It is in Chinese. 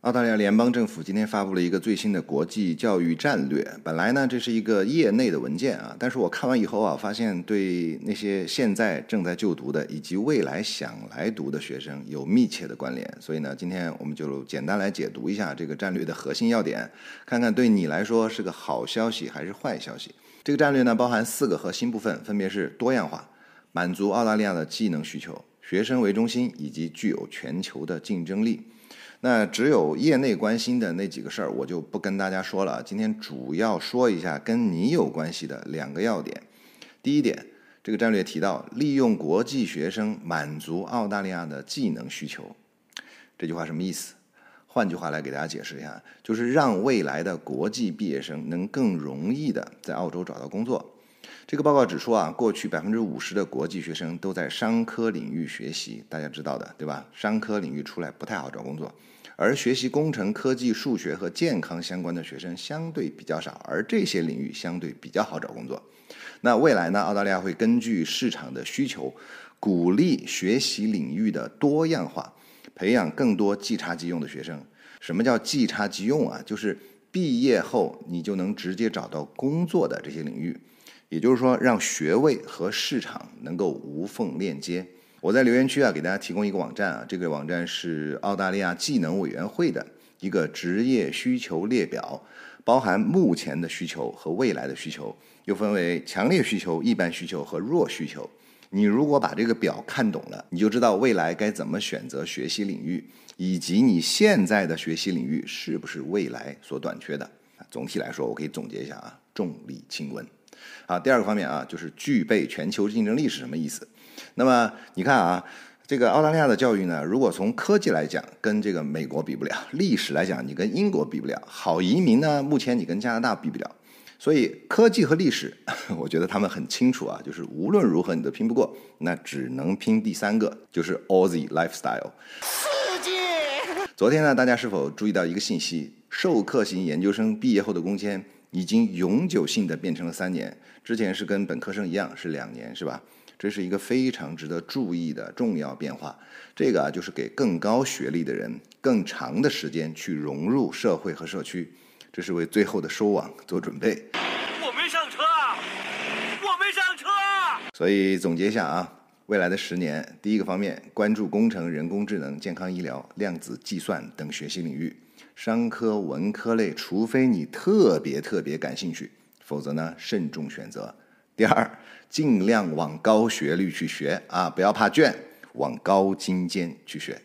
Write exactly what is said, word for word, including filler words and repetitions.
澳大利亚联邦政府今天发布了一个最新的国际教育战略。本来呢，这是一个业内的文件啊，但是我看完以后啊，发现对那些现在正在就读的以及未来想来读的学生有密切的关联。所以呢，今天我们就简单来解读一下这个战略的核心要点，看看对你来说是个好消息还是坏消息。这个战略呢，包含四个核心部分，分别是多样化、满足澳大利亚的技能需求、学生为中心以及具有全球的竞争力。那只有业内关心的那几个事儿，我就不跟大家说了。今天主要说一下跟你有关系的两个要点。第一点，这个战略提到利用国际学生满足澳大利亚的技能需求。这句话什么意思？换句话来给大家解释一下，就是让未来的国际毕业生能更容易的在澳洲找到工作。这个报告指出啊，过去 百分之五十 的国际学生都在商科领域学习，大家知道的，对吧？商科领域出来不太好找工作。而学习工程、科技、数学和健康相关的学生相对比较少，而这些领域相对比较好找工作。那未来呢，澳大利亚会根据市场的需求，鼓励学习领域的多样化，培养更多即插即用的学生。什么叫即插即用啊？就是毕业后你就能直接找到工作的这些领域，也就是说，让学位和市场能够无缝链接。我在留言区啊，给大家提供一个网站啊，这个网站是澳大利亚技能委员会的一个职业需求列表，包含目前的需求和未来的需求，又分为强烈需求、一般需求和弱需求。你如果把这个表看懂了，你就知道未来该怎么选择学习领域，以及你现在的学习领域是不是未来所短缺的。总体来说，我可以总结一下啊，重理轻文。好，第二个方面啊，就是具备全球竞争力是什么意思？那么你看啊，这个澳大利亚的教育呢，如果从科技来讲，跟这个美国比不了；历史来讲，你跟英国比不了；好移民呢，目前你跟加拿大比不了。所以科技和历史，我觉得他们很清楚啊，就是无论如何你都拼不过，那只能拼第三个，就是 Aussie lifestyle。刺激！昨天呢，大家是否注意到一个信息？授课型研究生毕业后的工签已经永久性的变成了三年，之前是跟本科生一样是两年，是吧？这是一个非常值得注意的重要变化。这个啊，就是给更高学历的人更长的时间去融入社会和社区，这是为最后的收网做准备。 我没上车，我没上车。 所以总结一下啊，未来的十年，第一个方面，关注工程、人工智能、健康医疗、量子计算等学习领域。商科、文科类，除非你特别特别感兴趣，否则呢，慎重选择。第二，尽量往高学历去学啊，不要怕卷，往高精尖去学。